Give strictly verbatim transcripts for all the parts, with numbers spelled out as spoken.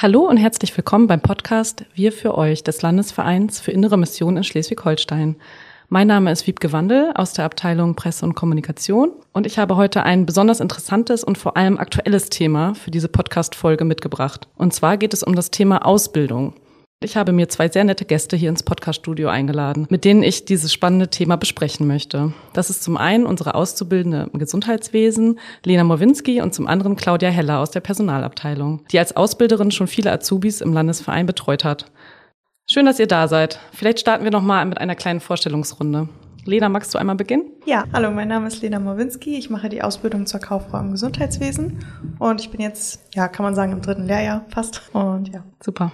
Hallo und herzlich willkommen beim Podcast Wir für euch des Landesvereins für Innere Mission in Schleswig-Holstein. Mein Name ist Wiebke Wandel aus der Abteilung Presse und Kommunikation und ich habe heute ein besonders interessantes und vor allem aktuelles Thema für diese Podcast-Folge mitgebracht. Und zwar geht es um das Thema Ausbildung. Ich habe mir zwei sehr nette Gäste hier ins Podcast-Studio eingeladen, mit denen ich dieses spannende Thema besprechen möchte. Das ist zum einen unsere Auszubildende im Gesundheitswesen, Lena Mowinski, und zum anderen Claudia Heller aus der Personalabteilung, die als Ausbilderin schon viele Azubis im Landesverein betreut hat. Schön, dass ihr da seid. Vielleicht starten wir noch mal mit einer kleinen Vorstellungsrunde. Lena, magst du einmal beginnen? Ja, hallo, mein Name ist Lena Mowinski. Ich mache die Ausbildung zur Kauffrau im Gesundheitswesen und ich bin jetzt, ja, kann man sagen, im dritten Lehrjahr fast. Und ja, super.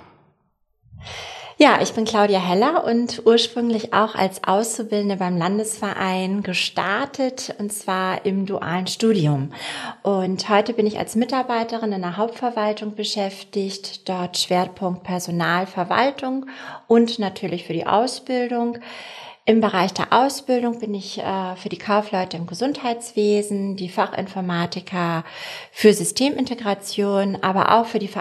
Ja, ich bin Claudia Heller und ursprünglich auch als Auszubildende beim Landesverein gestartet, und zwar im dualen Studium. Und heute bin ich als Mitarbeiterin in der Hauptverwaltung beschäftigt, dort Schwerpunkt Personalverwaltung und natürlich für die Ausbildung. Im Bereich der Ausbildung bin ich äh, für die Kaufleute im Gesundheitswesen, die Fachinformatiker für Systemintegration, aber auch für die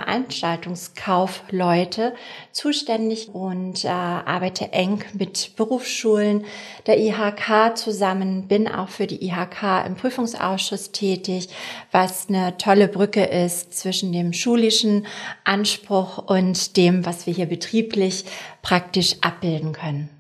Veranstaltungskaufleute zuständig und äh, arbeite eng mit Berufsschulen der I H K zusammen, bin auch für die I H K im Prüfungsausschuss tätig, was eine tolle Brücke ist zwischen dem schulischen Anspruch und dem, was wir hier betrieblich praktisch abbilden können.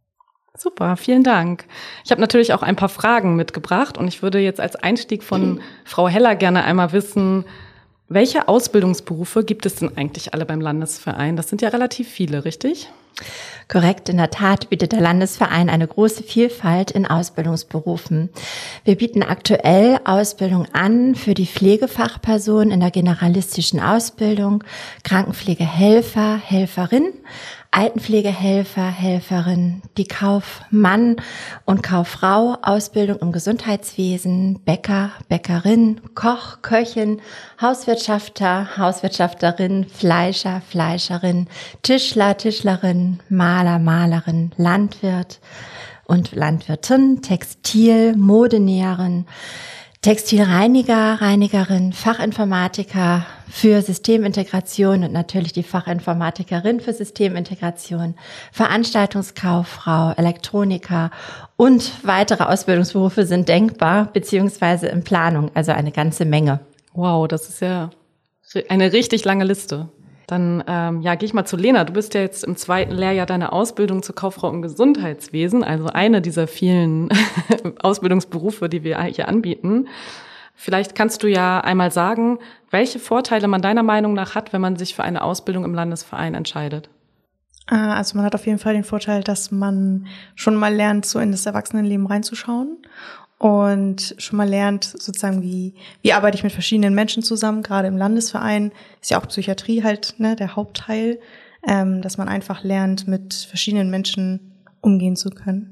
Super, vielen Dank. Ich habe natürlich auch ein paar Fragen mitgebracht und ich würde jetzt als Einstieg von Frau Heller gerne einmal wissen, welche Ausbildungsberufe gibt es denn eigentlich alle beim Landesverein? Das sind ja relativ viele, richtig? Korrekt, in der Tat bietet der Landesverein eine große Vielfalt in Ausbildungsberufen. Wir bieten aktuell Ausbildung an für die Pflegefachperson in der generalistischen Ausbildung, Krankenpflegehelfer, Helferin, Altenpflegehelfer, Helferin, die Kaufmann und Kauffrau, Ausbildung im Gesundheitswesen, Bäcker, Bäckerin, Koch, Köchin, Hauswirtschafter, Hauswirtschafterin, Fleischer, Fleischerin, Tischler, Tischlerin, Maler, Malerin, Landwirt und Landwirtin, Textil, Modenäherin, Textilreiniger, Reinigerin, Fachinformatiker für Systemintegration und natürlich die Fachinformatikerin für Systemintegration, Veranstaltungskauffrau, Elektroniker und weitere Ausbildungsberufe sind denkbar beziehungsweise in Planung, also eine ganze Menge. Wow, das ist ja eine richtig lange Liste. Dann ähm, ja, gehe ich mal zu Lena. Du bist ja jetzt im zweiten Lehrjahr deiner Ausbildung zur Kauffrau im Gesundheitswesen, also eine dieser vielen Ausbildungsberufe, die wir hier anbieten. Vielleicht kannst du ja einmal sagen, welche Vorteile man deiner Meinung nach hat, wenn man sich für eine Ausbildung im Landesverein entscheidet. Also man hat auf jeden Fall den Vorteil, dass man schon mal lernt, so in das Erwachsenenleben reinzuschauen und schon mal lernt, sozusagen, wie wie arbeite ich mit verschiedenen Menschen zusammen. Gerade im Landesverein ist ja auch Psychiatrie halt ne der Hauptteil, ähm, dass man einfach lernt, mit verschiedenen Menschen umgehen zu können.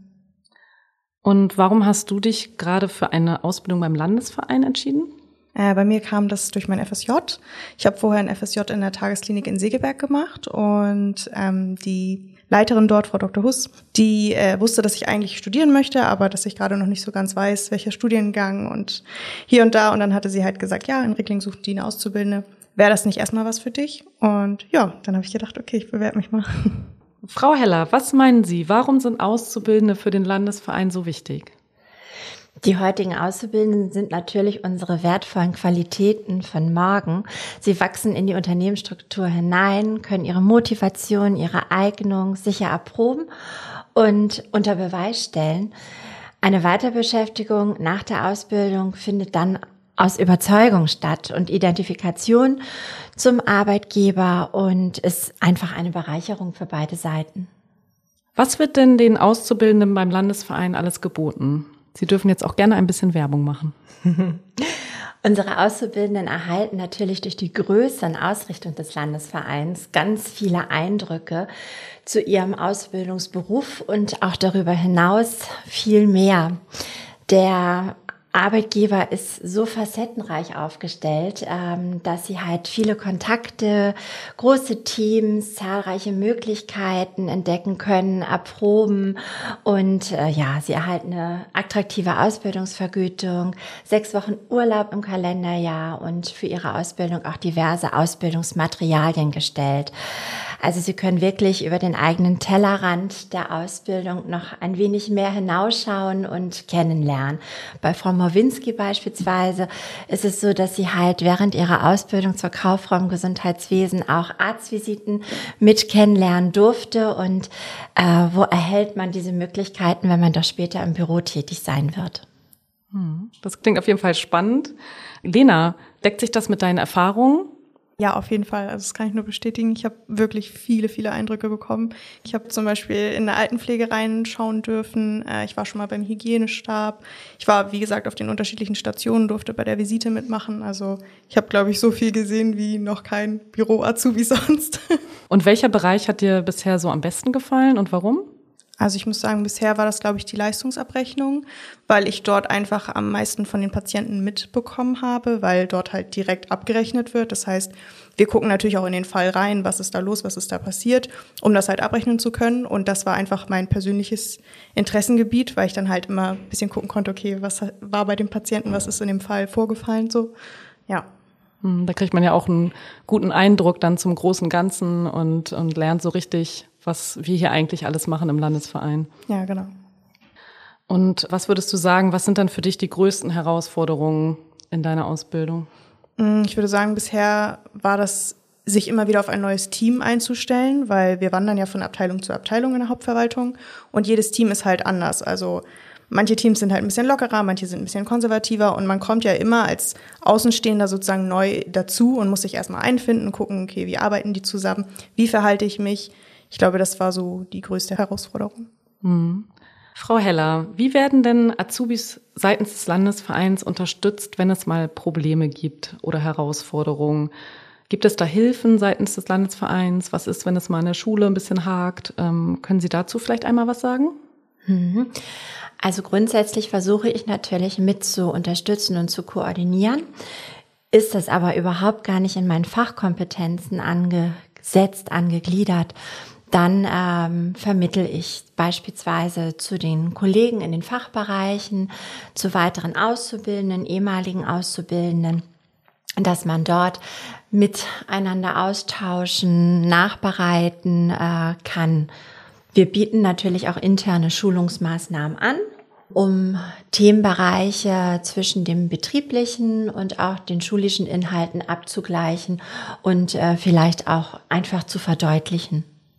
Und warum hast du dich gerade für eine Ausbildung beim Landesverein entschieden? Äh, bei mir kam das durch mein F S J. Ich habe vorher ein F S J in der Tagesklinik in Segeberg gemacht und ähm, die Leiterin dort, Frau Doktor Huss, die äh, wusste, dass ich eigentlich studieren möchte, aber dass ich gerade noch nicht so ganz weiß, welcher Studiengang und hier und da. Und dann hatte sie halt gesagt, ja, in Rickling sucht die eine Auszubildende. Wäre das nicht erstmal was für dich? Und ja, dann habe ich gedacht, okay, ich bewerbe mich mal. Frau Heller, was meinen Sie, warum sind Auszubildende für den Landesverein so wichtig? Die heutigen Auszubildenden sind natürlich unsere wertvollen Qualitäten von morgen. Sie wachsen in die Unternehmensstruktur hinein, können ihre Motivation, ihre Eignung sicher erproben und unter Beweis stellen. Eine Weiterbeschäftigung nach der Ausbildung findet dann aus Überzeugung statt und Identifikation zum Arbeitgeber und ist einfach eine Bereicherung für beide Seiten. Was wird denn den Auszubildenden beim Landesverein alles geboten? Sie dürfen jetzt auch gerne ein bisschen Werbung machen. Unsere Auszubildenden erhalten natürlich durch die Größe und Ausrichtung des Landesvereins ganz viele Eindrücke zu ihrem Ausbildungsberuf und auch darüber hinaus viel mehr. Der Arbeitgeber ist so facettenreich aufgestellt, ähm, dass sie halt viele Kontakte, große Teams, zahlreiche Möglichkeiten entdecken können, erproben und äh, ja, sie erhalten eine attraktive Ausbildungsvergütung, sechs Wochen Urlaub im Kalenderjahr und für ihre Ausbildung auch diverse Ausbildungsmaterialien gestellt. Also sie können wirklich über den eigenen Tellerrand der Ausbildung noch ein wenig mehr hinausschauen und kennenlernen. Bei Frau Morwinski beispielsweise ist es so, dass sie halt während ihrer Ausbildung zur Kauffrau im Gesundheitswesen auch Arztvisiten mit kennenlernen durfte. Und äh, wo erhält man diese Möglichkeiten, wenn man doch später im Büro tätig sein wird? Das klingt auf jeden Fall spannend. Lena, deckt sich das mit deinen Erfahrungen? Ja, auf jeden Fall. Also das kann ich nur bestätigen. Ich habe wirklich viele, viele Eindrücke bekommen. Ich habe zum Beispiel in der Altenpflege reinschauen dürfen. Ich war schon mal beim Hygienestab. Ich war, wie gesagt, auf den unterschiedlichen Stationen, durfte bei der Visite mitmachen. Also ich habe, glaube ich, so viel gesehen wie noch kein Büro-Azubi sonst. Und welcher Bereich hat dir bisher so am besten gefallen und warum? Also ich muss sagen, bisher war das, glaube ich, die Leistungsabrechnung, weil ich dort einfach am meisten von den Patienten mitbekommen habe, weil dort halt direkt abgerechnet wird. Das heißt, wir gucken natürlich auch in den Fall rein, was ist da los, was ist da passiert, um das halt abrechnen zu können. Und das war einfach mein persönliches Interessengebiet, weil ich dann halt immer ein bisschen gucken konnte, okay, was war bei dem Patienten, was ist in dem Fall vorgefallen, so, ja. Da kriegt man ja auch einen guten Eindruck dann zum großen Ganzen und, und lernt so richtig, was wir hier eigentlich alles machen im Landesverein. Ja, genau. Und was würdest du sagen, was sind dann für dich die größten Herausforderungen in deiner Ausbildung? Ich würde sagen, bisher war das, sich immer wieder auf ein neues Team einzustellen, weil wir wandern ja von Abteilung zu Abteilung in der Hauptverwaltung und jedes Team ist halt anders. Also manche Teams sind halt ein bisschen lockerer, manche sind ein bisschen konservativer und man kommt ja immer als Außenstehender sozusagen neu dazu und muss sich erstmal einfinden, gucken, okay, wie arbeiten die zusammen, wie verhalte ich mich? Ich glaube, das war so die größte Herausforderung. Mhm. Frau Heller, wie werden denn Azubis seitens des Landesvereins unterstützt, wenn es mal Probleme gibt oder Herausforderungen? Gibt es da Hilfen seitens des Landesvereins? Was ist, wenn es mal in der Schule ein bisschen hakt? Ähm, können Sie dazu vielleicht einmal was sagen? Mhm. Also grundsätzlich versuche ich natürlich mit zu unterstützen und zu koordinieren. Ist das aber überhaupt gar nicht in meinen Fachkompetenzen angesetzt, angegliedert, dann ähm, vermittle ich beispielsweise zu den Kollegen in den Fachbereichen, zu weiteren Auszubildenden, ehemaligen Auszubildenden, dass man dort miteinander austauschen, nachbereiten äh, kann. Wir bieten natürlich auch interne Schulungsmaßnahmen an, um Themenbereiche zwischen dem betrieblichen und auch den schulischen Inhalten abzugleichen und äh, vielleicht auch einfach zu verdeutlichen.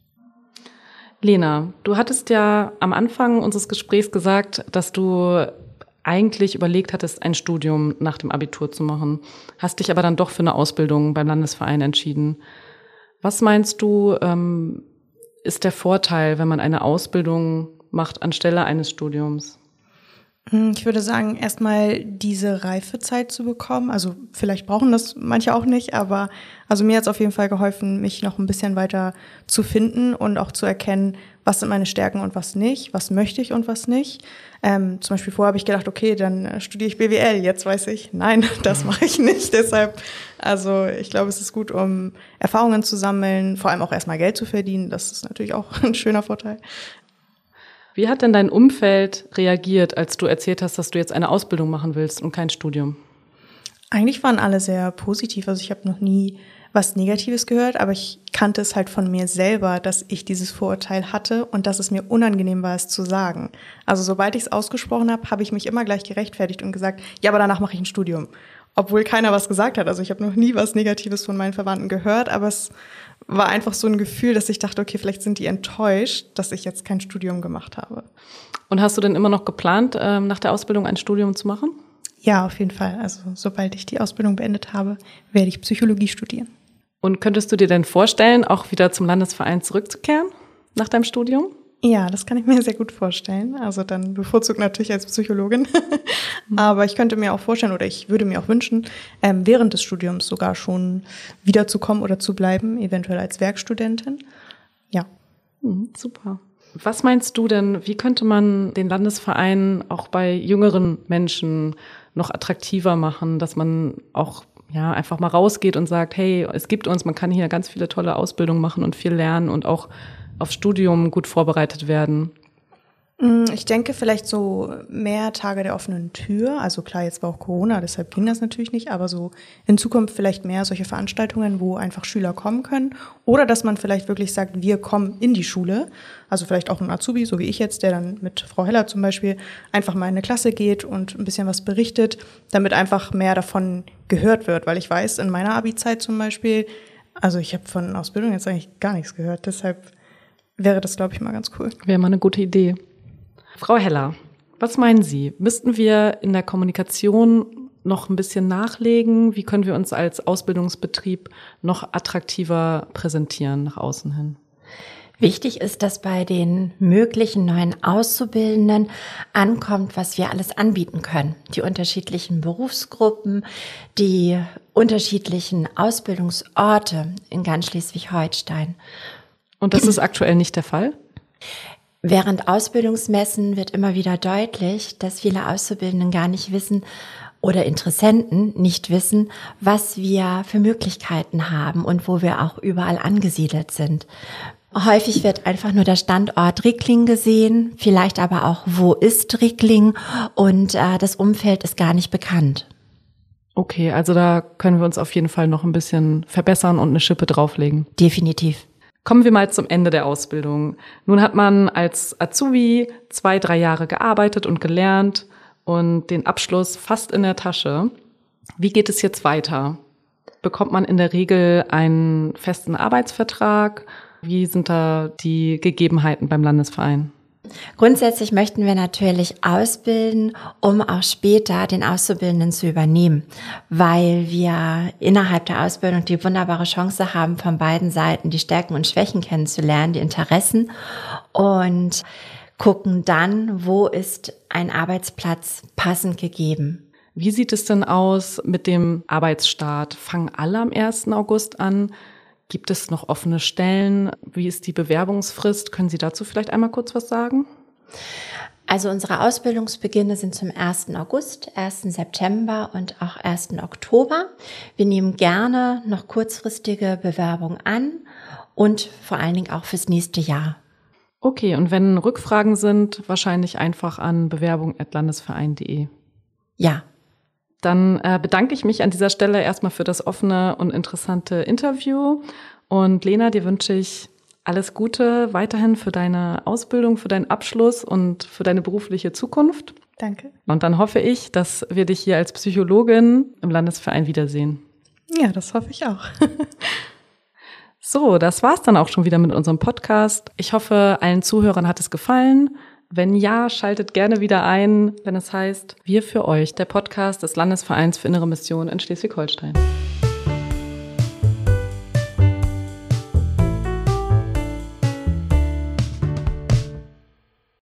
Lena, du hattest ja am Anfang unseres Gesprächs gesagt, dass du eigentlich überlegt hattest, ein Studium nach dem Abitur zu machen, hast dich aber dann doch für eine Ausbildung beim Landesverein entschieden. Was meinst du, ähm, ist der Vorteil, wenn man eine Ausbildung macht anstelle eines Studiums? Ich würde sagen, erstmal diese Reifezeit zu bekommen. Also vielleicht brauchen das manche auch nicht, aber also mir hat es auf jeden Fall geholfen, mich noch ein bisschen weiter zu finden und auch zu erkennen, was sind meine Stärken und was nicht, was möchte ich und was nicht. Ähm, zum Beispiel vorher habe ich gedacht, okay, dann äh, studiere ich B W L. Jetzt weiß ich, nein, das mache ich nicht. Deshalb, also ich glaube, es ist gut, um Erfahrungen zu sammeln, vor allem auch erstmal Geld zu verdienen. Das ist natürlich auch ein schöner Vorteil. Wie hat denn dein Umfeld reagiert, als du erzählt hast, dass du jetzt eine Ausbildung machen willst und kein Studium? Eigentlich waren alle sehr positiv. Also ich habe noch nie was Negatives gehört, aber ich kannte es halt von mir selber, dass ich dieses Vorurteil hatte und dass es mir unangenehm war, es zu sagen. Also sobald ich es ausgesprochen habe, habe ich mich immer gleich gerechtfertigt und gesagt, ja, aber danach mache ich ein Studium. Obwohl keiner was gesagt hat. Also ich habe noch nie was Negatives von meinen Verwandten gehört, aber es war einfach so ein Gefühl, dass ich dachte, okay, vielleicht sind die enttäuscht, dass ich jetzt kein Studium gemacht habe. Und hast du denn immer noch geplant, nach der Ausbildung ein Studium zu machen? Ja, auf jeden Fall. Also sobald ich die Ausbildung beendet habe, werde ich Psychologie studieren. Und könntest du dir denn vorstellen, auch wieder zum Landesverein zurückzukehren nach deinem Studium? Ja, das kann ich mir sehr gut vorstellen. Also dann bevorzugt natürlich als Psychologin. Aber ich könnte mir auch vorstellen oder ich würde mir auch wünschen, ähm, während des Studiums sogar schon wiederzukommen oder zu bleiben, eventuell als Werkstudentin. Ja. Mhm, super. Was meinst du denn, wie könnte man den Landesverein auch bei jüngeren Menschen noch attraktiver machen, dass man auch ja einfach mal rausgeht und sagt, hey, es gibt uns, man kann hier ganz viele tolle Ausbildungen machen und viel lernen und auch aufs Studium gut vorbereitet werden? Ich denke vielleicht so mehr Tage der offenen Tür. Also klar, jetzt war auch Corona, deshalb ging das natürlich nicht, aber so in Zukunft vielleicht mehr solche Veranstaltungen, wo einfach Schüler kommen können. Oder dass man vielleicht wirklich sagt, wir kommen in die Schule. Also vielleicht auch ein Azubi, so wie ich jetzt, der dann mit Frau Heller zum Beispiel einfach mal in eine Klasse geht und ein bisschen was berichtet, damit einfach mehr davon gehört wird. Weil ich weiß, in meiner Abi-Zeit zum Beispiel, also ich habe von Ausbildung jetzt eigentlich gar nichts gehört. Deshalb wäre das, glaube ich, mal ganz cool. Wäre mal eine gute Idee. Frau Heller, was meinen Sie? Müssten wir in der Kommunikation noch ein bisschen nachlegen? Wie können wir uns als Ausbildungsbetrieb noch attraktiver präsentieren nach außen hin? Wichtig ist, dass bei den möglichen neuen Auszubildenden ankommt, was wir alles anbieten können. Die unterschiedlichen Berufsgruppen, die unterschiedlichen Ausbildungsorte in ganz Schleswig-Holstein. Und das ist aktuell nicht der Fall? Während Ausbildungsmessen wird immer wieder deutlich, dass viele Auszubildenden gar nicht wissen oder Interessenten nicht wissen, was wir für Möglichkeiten haben und wo wir auch überall angesiedelt sind. Häufig wird einfach nur der Standort Rickling gesehen, vielleicht aber auch, wo ist Rickling, und äh, das Umfeld ist gar nicht bekannt. Okay, also da können wir uns auf jeden Fall noch ein bisschen verbessern und eine Schippe drauflegen. Definitiv. Kommen wir mal zum Ende der Ausbildung. Nun hat man als Azubi zwei, drei Jahre gearbeitet und gelernt und den Abschluss fast in der Tasche. Wie geht es jetzt weiter? Bekommt man in der Regel einen festen Arbeitsvertrag? Wie sind da die Gegebenheiten beim Landesverein? Grundsätzlich möchten wir natürlich ausbilden, um auch später den Auszubildenden zu übernehmen, weil wir innerhalb der Ausbildung die wunderbare Chance haben, von beiden Seiten die Stärken und Schwächen kennenzulernen, die Interessen, und gucken dann, wo ist ein Arbeitsplatz passend gegeben. Wie sieht es denn aus mit dem Arbeitsstart? Fangen alle am ersten August an? Gibt es noch offene Stellen? Wie ist die Bewerbungsfrist? Können Sie dazu vielleicht einmal kurz was sagen? Also unsere Ausbildungsbeginne sind zum ersten August, ersten September und auch ersten Oktober. Wir nehmen gerne noch kurzfristige Bewerbungen an und vor allen Dingen auch fürs nächste Jahr. Okay, und wenn Rückfragen sind, wahrscheinlich einfach an bewerbung at landesverein punkt de. Ja. Dann äh, bedanke ich mich an dieser Stelle erstmal für das offene und interessante Interview. Und Lena, dir wünsche ich alles Gute weiterhin für deine Ausbildung, für deinen Abschluss und für deine berufliche Zukunft. Danke. Und dann hoffe ich, dass wir dich hier als Psychologin im Landesverein wiedersehen. Ja, das hoffe ich auch. So, das war's dann auch schon wieder mit unserem Podcast. Ich hoffe, allen Zuhörern hat es gefallen. Wenn ja, schaltet gerne wieder ein, wenn es heißt Wir für euch, der Podcast des Landesvereins für Innere Mission in Schleswig-Holstein.